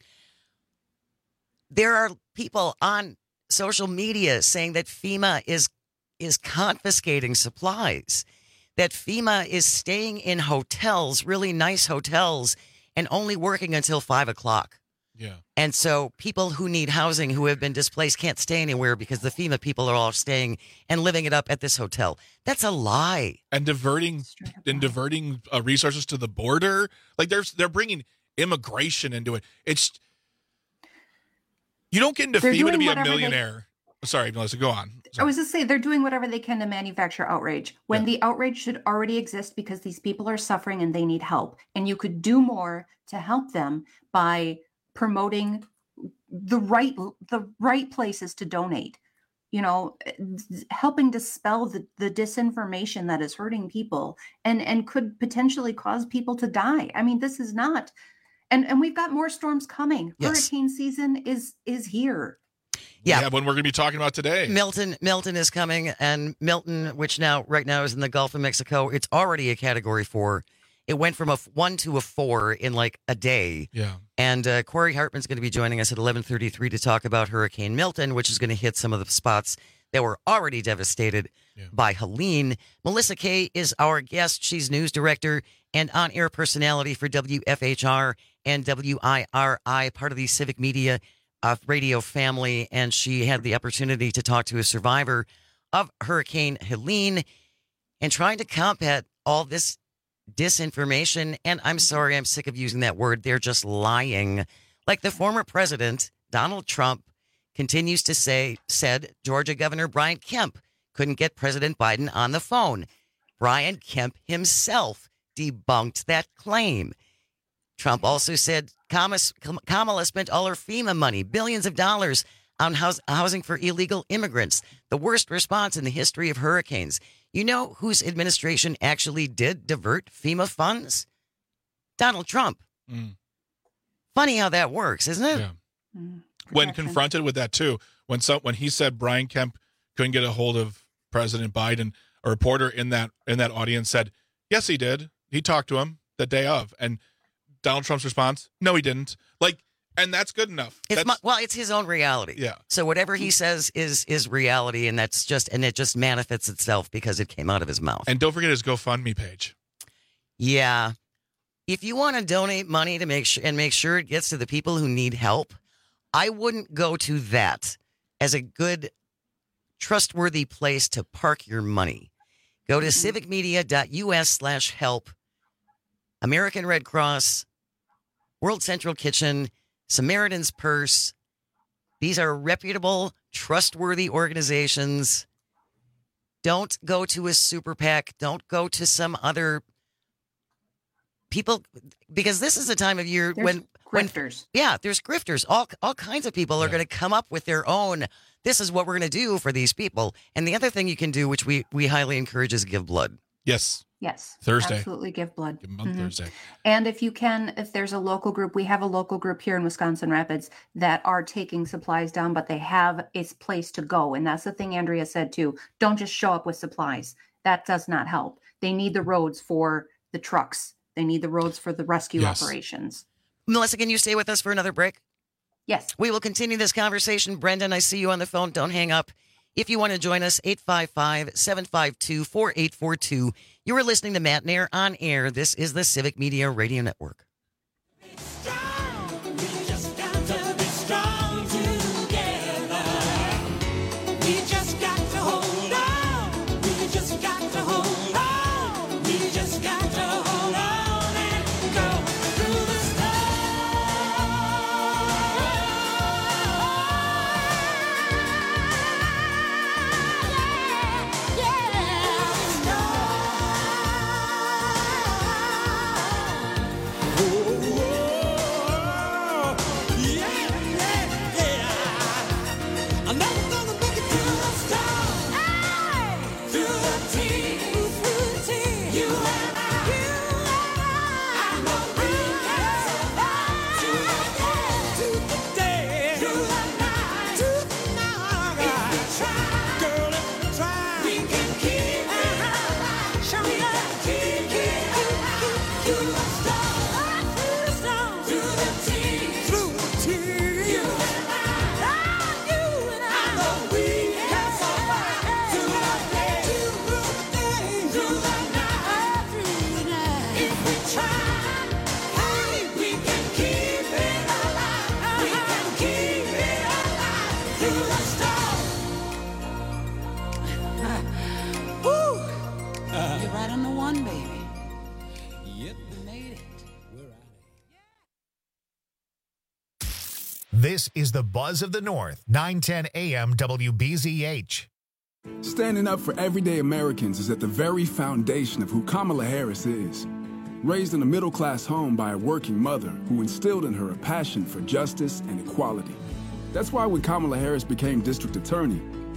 There are people on social media saying that FEMA is is confiscating supplies, that FEMA is staying in hotels, really nice hotels, and only working until five o'clock. Yeah. And so people who need housing, who have been displaced, can't stay anywhere because the FEMA people are all staying and living it up at this hotel. That's a lie. And diverting and diverting uh, resources to the border. Like they're they're bringing immigration into it. It's you don't get into They're FEMA to doing be a whatever they- millionaire. Sorry, Melissa, go on. I Sorry. was just saying they're doing whatever they can to manufacture outrage when Yeah. the outrage should already exist because these people are suffering and they need help. And you could do more to help them by promoting the right the right places to donate. you know, helping dispel the, the disinformation that is hurting people and, and could potentially cause people to die. I mean, this is not, and, and we've got more storms coming. Yes. Hurricane season is, is here. Yeah. yeah, when we're going to be talking about today. Milton, Milton is coming, and Milton, which now right now is in the Gulf of Mexico, it's already a Category Four. It went from a one to a four in like a day. Yeah. And uh, Corey Hartman's going to be joining us at eleven thirty-three to talk about Hurricane Milton, which is going to hit some of the spots that were already devastated yeah. by Helene. Melissa Kay is our guest. She's news director and on-air personality for W F H R and W I R I, part of the Civic Media uh, radio family. And she had the opportunity to talk to a survivor of Hurricane Helene and trying to combat all this disinformation. And I'm sorry, I'm sick of using that word. They're just lying. Like the former president, Donald Trump, continues to say, said Georgia Governor Brian Kemp couldn't get President Biden on the phone. Brian Kemp himself debunked that claim. Trump also said Kamala spent all her FEMA money, billions of dollars, on house, housing for illegal immigrants. The worst response in the history of hurricanes. You know whose administration actually did divert FEMA funds? Donald Trump. Mm. Funny how that works, isn't it? Yeah. Mm. When confronted with that, too, when some, when he said Brian Kemp couldn't get a hold of President Biden, a reporter in that in that audience said, yes, he did. He talked to him the day of. And Donald Trump's response, no, he didn't. Like, and that's good enough. It's that's, my, well, it's his own reality. Yeah. So whatever he says is is reality, and that's just and it just manifests itself because it came out of his mouth. And don't forget his GoFundMe page. Yeah. If you want to donate money to make sure and make sure it gets to the people who need help, I wouldn't go to that as a good, trustworthy place to park your money. Go to civicmedia.us slash help, American Red Cross, World Central Kitchen, Samaritan's Purse. These are reputable, trustworthy organizations. Don't go to a super PAC. Don't go to some other people, because this is a time of year there's when grifters. When, yeah, there's grifters. All all kinds of people are yeah. going to come up with their own. This is what we're going to do for these people. And the other thing you can do, which we we highly encourage, is give blood. Yes. Yes. Thursday. Absolutely give blood. Give them on mm-hmm. Thursday. And if you can, if there's a local group, we have a local group here in Wisconsin Rapids that are taking supplies down, but they have a place to go. And that's the thing Andrea said too. Don't just show up with supplies. That does not help. They need the roads for the trucks. They need the roads for the rescue yes. operations. Melissa, can you stay with us for another break? Yes. We will continue this conversation. Brendan, I see you on the phone. Don't hang up. If you want to join us, eight five five, seven five two, four eight four two. You are listening to Matt Nair on air. This is the Civic Media Radio Network. This is the Buzz of the North, nine ten A M W B Z H. Standing up for everyday Americans is at the very foundation of who Kamala Harris is. Raised in a middle-class home by a working mother who instilled in her a passion for justice and equality. That's why when Kamala Harris became district attorney,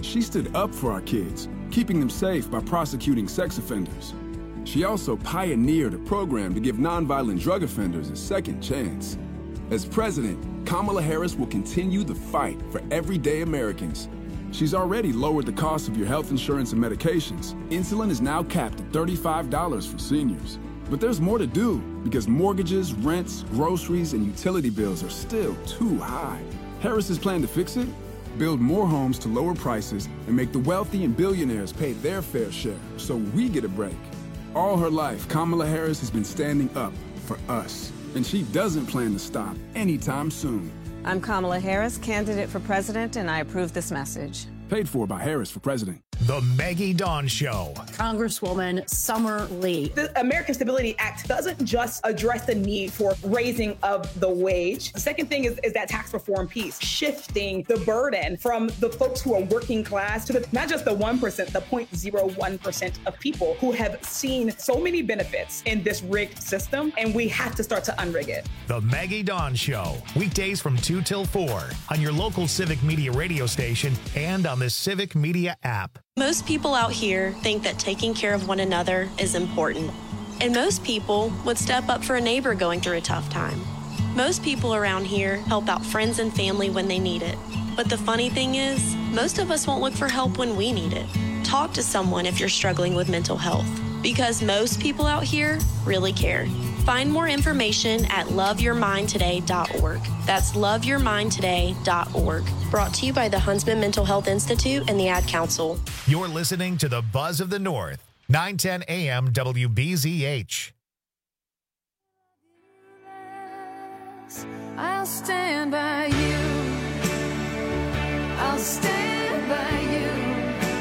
She stood up for our kids, keeping them safe by prosecuting sex offenders. She also pioneered a program to give nonviolent drug offenders a second chance. As president, Kamala Harris will continue the fight for everyday Americans. She's already lowered the cost of your health insurance and medications. Insulin is now capped at thirty-five dollars for seniors. But there's more to do because mortgages, rents, groceries, and utility bills are still too high. Harris's plan to fix it? Build more homes to lower prices and make the wealthy and billionaires pay their fair share so we get a break. All her life, Kamala Harris has been standing up for us, and she doesn't plan to stop anytime soon. I'm Kamala Harris, candidate for president, and I approve this message. Paid for by Harris for president. The Maggie Dawn Show. Congresswoman Summer Lee. The American Stability Act doesn't just address the need for raising of the wage. The second thing is, is that tax reform piece, shifting the burden from the folks who are working class to the, not just the one percent, the zero point zero one percent of people who have seen so many benefits in this rigged system, and we have to start to unrig it. The Maggie Dawn Show. Weekdays from two till four on your local Civic Media radio station and on the Civic Media app. Most people out here think that taking care of one another is important. And most people would step up for a neighbor going through a tough time. Most people around here help out friends and family when they need it. But the funny thing is, most of us won't look for help when we need it. Talk to someone if you're struggling with mental health, because most people out here really care. Find more information at love your mind today dot org. That's love your mind today dot org. Brought to you by the Huntsman Mental Health Institute and the Ad Council. You're listening to the Buzz of the North, nine ten A M W B Z H. I'll stand by you. I'll stand by you.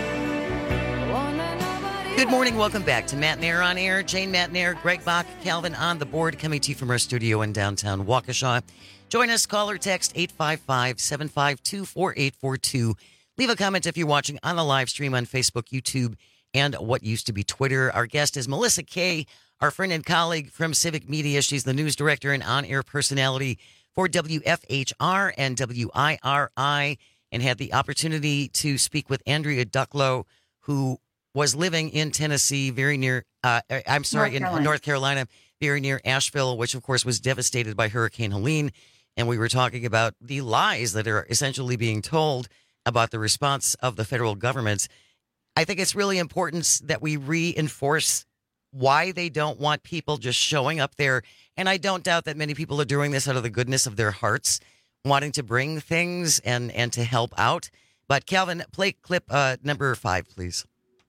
Good morning. Welcome back to Matt Nair on Air. Jane Matt Nair, Greg Bach, Calvin on the board, coming to you from our studio in downtown Waukesha. Join us, call or text eight five five, seven five two, four eight four two. Leave a comment if you're watching on the live stream on Facebook, YouTube, and what used to be Twitter. Our guest is Melissa Kay, our friend and colleague from Civic Media. She's the news director and on-air personality for W F H R and W I R I, and had the opportunity to speak with Andrea Ducklow, who was living in Tennessee, very near, uh, I'm sorry, North in North Carolina, very near Asheville, which, of course, was devastated by Hurricane Helene. And we were talking about the lies that are essentially being told about the response of the federal government. I think it's really important that we reinforce why they don't want people just showing up there. And I don't doubt that many people are doing this out of the goodness of their hearts, wanting to bring things and, and to help out. But Calvin, play clip uh, number five, please.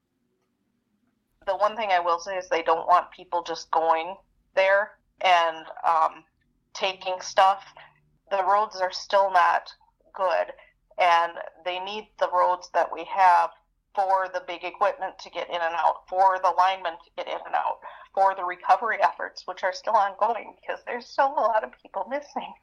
The one thing I will say is they don't want people just going there and um, taking stuff. The roads are still not good, and they need the roads that we have for the big equipment to get in and out, for the linemen to get in and out, for the recovery efforts, which are still ongoing because there's still a lot of people missing.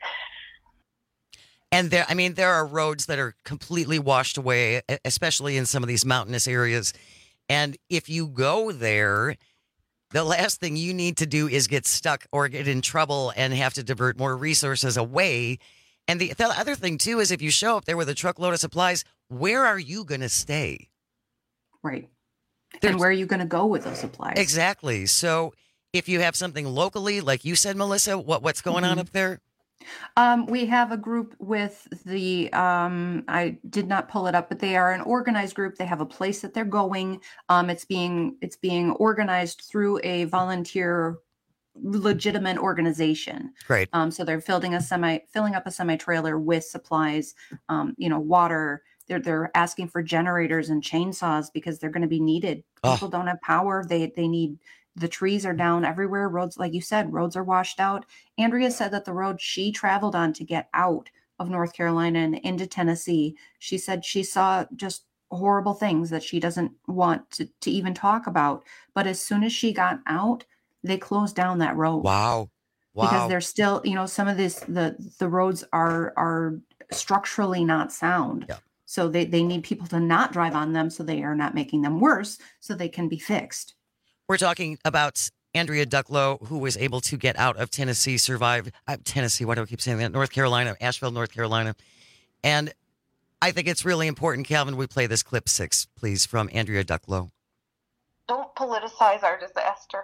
And there, I mean, there are roads that are completely washed away, especially in some of these mountainous areas. And if you go there, the last thing you need to do is get stuck or get in trouble and have to divert more resources away. And the, the other thing, too, is if you show up there with a truckload of supplies, where are you going to stay? Right. There's, and where are you going to go with those supplies? Exactly. So if you have something locally, like you said, Melissa, what what's going mm-hmm. on up there? Um, we have a group with the, um, I did not pull it up, but they are an organized group. They have a place that they're going. Um, it's being, it's being organized through a volunteer, legitimate organization. Great. Um, so they're filling a semi, filling up a semi trailer with supplies, um, you know, water. They're, they're asking for generators and chainsaws because they're going to be needed. People oh. don't have power. They, they need, the trees are down everywhere. Roads, like you said, roads are washed out. Andrea said that the road she traveled on to get out of North Carolina and into Tennessee, she said she saw just horrible things that she doesn't want to, to even talk about. But as soon as she got out, they closed down that road. Wow. Wow. Because there's still, you know, some of this, the, the roads are, are structurally not sound. Yeah. So they, they need people to not drive on them so they are not making them worse so they can be fixed. We're talking about Andrea Ducklow, who was able to get out of Tennessee, survive uh, Tennessee. Why do I keep saying that? North Carolina, Asheville, North Carolina. And I think it's really important, Calvin, we play this clip six, please, from Andrea Ducklow. Don't politicize our disaster.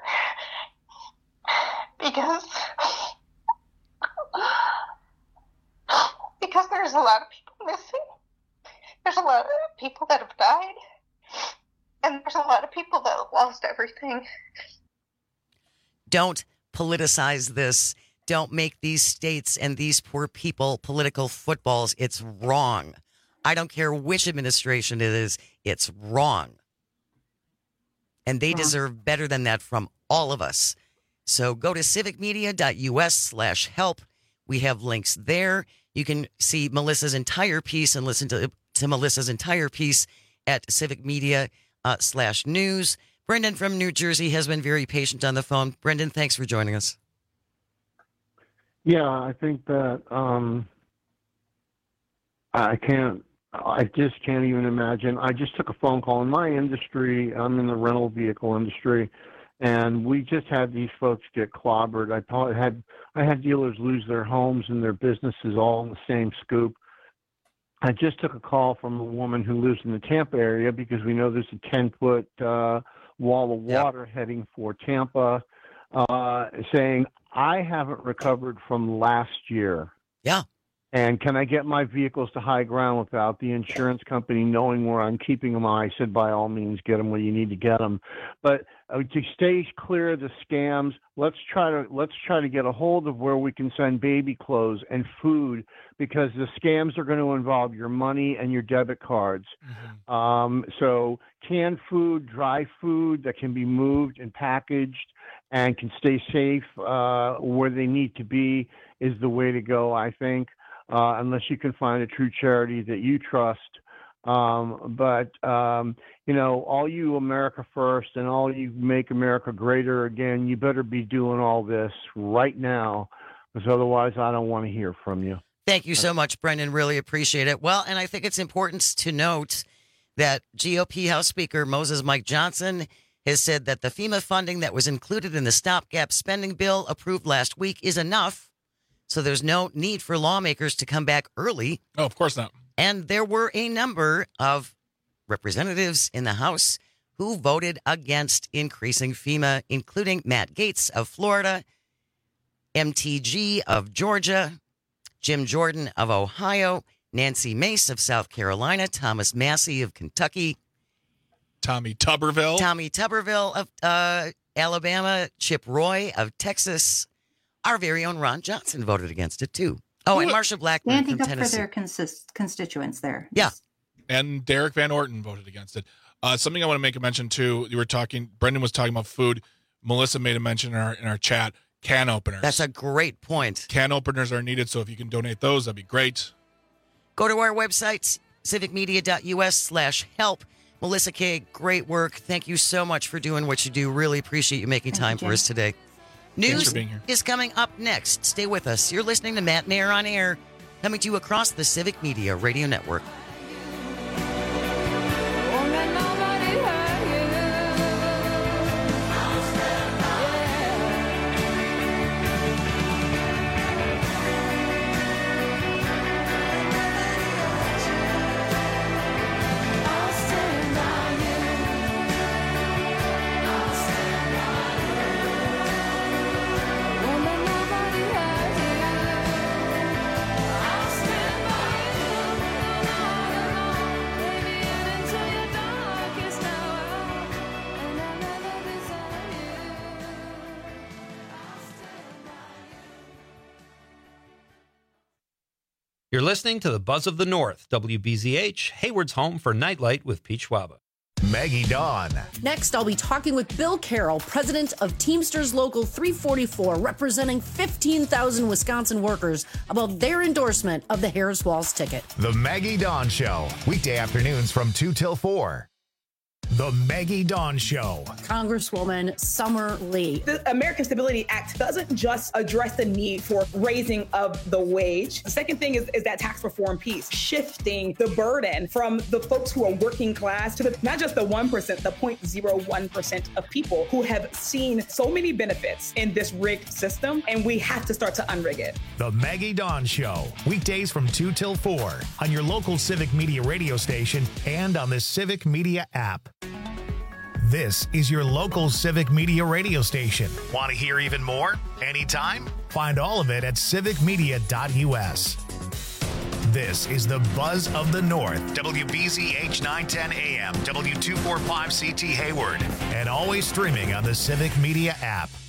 Because, because there's a lot of people missing. There's a lot of people that have died. And there's a lot of people that have lost everything. Don't politicize this. Don't make these states and these poor people political footballs. It's wrong. I don't care which administration it is. It's wrong. And they deserve better than that from all of us. So go to civicmedia.us slash help. We have links there. You can see Melissa's entire piece and listen to, to Melissa's entire piece at civicmedia uh, slash news. Brendan from New Jersey has been very patient on the phone. Brendan, thanks for joining us. Yeah, I think that um, I can't, I just can't even imagine. I just took a phone call in my industry. I'm in the rental vehicle industry, and we just had these folks get clobbered. I thought I had, I had dealers lose their homes and their businesses all in the same scoop. I just took a call from a woman who lives in the Tampa area because we know there's a ten-foot uh, wall of water yep. heading for Tampa, uh, saying, I haven't recovered from last year. Yeah. And can I get my vehicles to high ground without the insurance company knowing where I'm keeping them? I said, by all means, get them where you need to get them. But uh, to stay clear of the scams, let's try to let's try to get a hold of where we can send baby clothes and food, because the scams are going to involve your money and your debit cards. Mm-hmm. Um, so canned food, dry food that can be moved and packaged and can stay safe uh, where they need to be is the way to go, I think. Uh, unless you can find a true charity that you trust. Um, but, um, you know, all you America First and all you Make America Greater Again, you better be doing all this right now, because otherwise I don't want to hear from you. Thank you so much, Brendan. Really appreciate it. Well, and I think it's important to note that G O P House Speaker Moses Mike Johnson has said that the FEMA funding that was included in the stopgap spending bill approved last week is enough. So there's no need for lawmakers to come back early. Oh, of course not. And there were a number of representatives in the House who voted against increasing FEMA, including Matt Gaetz of Florida, M T G of Georgia, Jim Jordan of Ohio, Nancy Mace of South Carolina, Thomas Massey of Kentucky, Tommy Tuberville, Tommy Tuberville of uh, Alabama, Chip Roy of Texas. Our very own Ron Johnson voted against it, too. Oh, and Marsha Blackburn Standing from up Tennessee. for their consist- constituents there. Yeah. And Derek Van Orton voted against it. Uh, something I want to make a mention, too. You were talking, Brendan was talking about food. Melissa made a mention in our, in our chat, can openers. That's a great point. Can openers are needed, so if you can donate those, that'd be great. Go to our website, civicmedia.us slash help. Melissa Kay, great work. Thank you so much for doing what you do. Really appreciate you making time for us today. News is coming up next. Stay with us. You're listening to Matt Nair on Air, coming to you across the Civic Media Radio Network. You're listening to the Buzz of the North, W B Z H, Hayward's home for Nightlight with Pete Schwaba. Maggie Dawn. Next, I'll be talking with Bill Carroll, president of Teamsters Local three forty-four, representing fifteen thousand Wisconsin workers, about their endorsement of the Harris Walls ticket. The Maggie Dawn Show, weekday afternoons from two till four. The Maggie Dawn Show. Congresswoman Summer Lee. The American Stability Act doesn't just address the need for raising of the wage. The second thing is, is that tax reform piece, shifting the burden from the folks who are working class to the, not just the one percent, the zero point zero one percent of people who have seen so many benefits in this rigged system, and we have to start to unrig it. The Maggie Dawn Show, weekdays from two till four on your local Civic Media radio station and on the Civic Media app. This is your local Civic Media radio station. Want to hear even more? Anytime? Find all of it at civic media dot u s. This is the Buzz of the North, W B Z H nine ten A M, W two forty-five C T Hayward, and always streaming on the Civic Media app.